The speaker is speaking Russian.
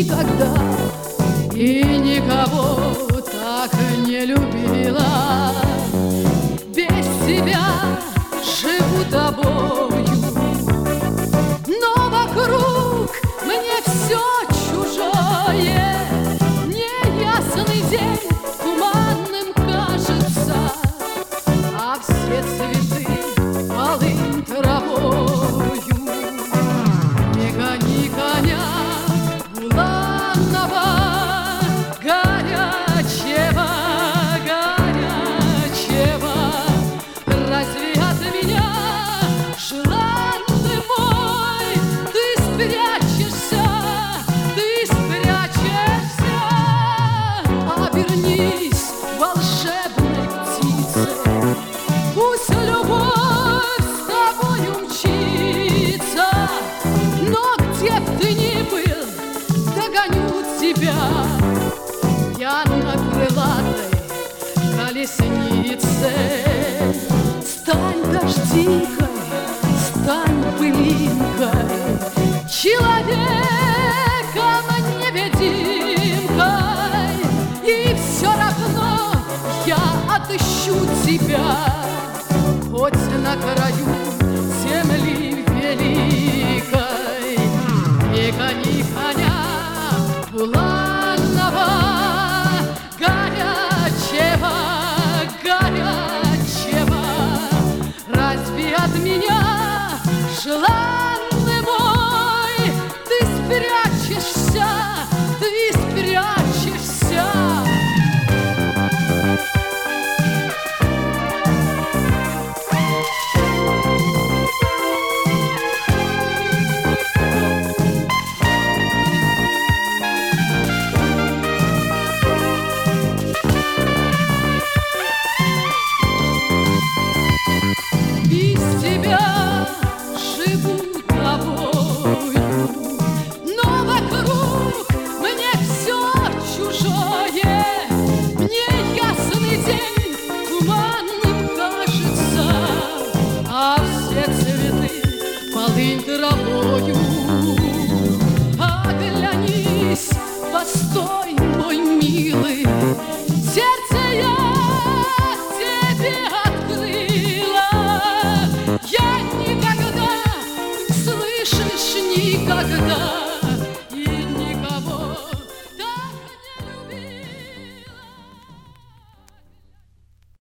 никогда и никого так не любила. Без тебя живу тобою, но вокруг мне все чужое. Неясный день туманным кажется, а все цветы полынь травою. Не гони коня буланного, горячего, горячего. Разве от меня, желанный мой, ты спрячешься, ты спрячешься? Обернись волшебной птицей, пусть любовь с тобою мчится. Но где б ты ни был, догоню тебя я на крылатой колеснице. Стань дождинкой, стань пылинкой, человеком-невидимкой, и все равно я отыщу тебя, хоть на краю земли великой. Не гони коня буланного, горячего, горячего. Разве от меня, желанный мой, ты спрячешься, ты спрячешься? Без тебя живу тобою, но вокруг мне все чужое. Мне ясный день туманным кажется, а все цветы полынь травою. Оглянись, восток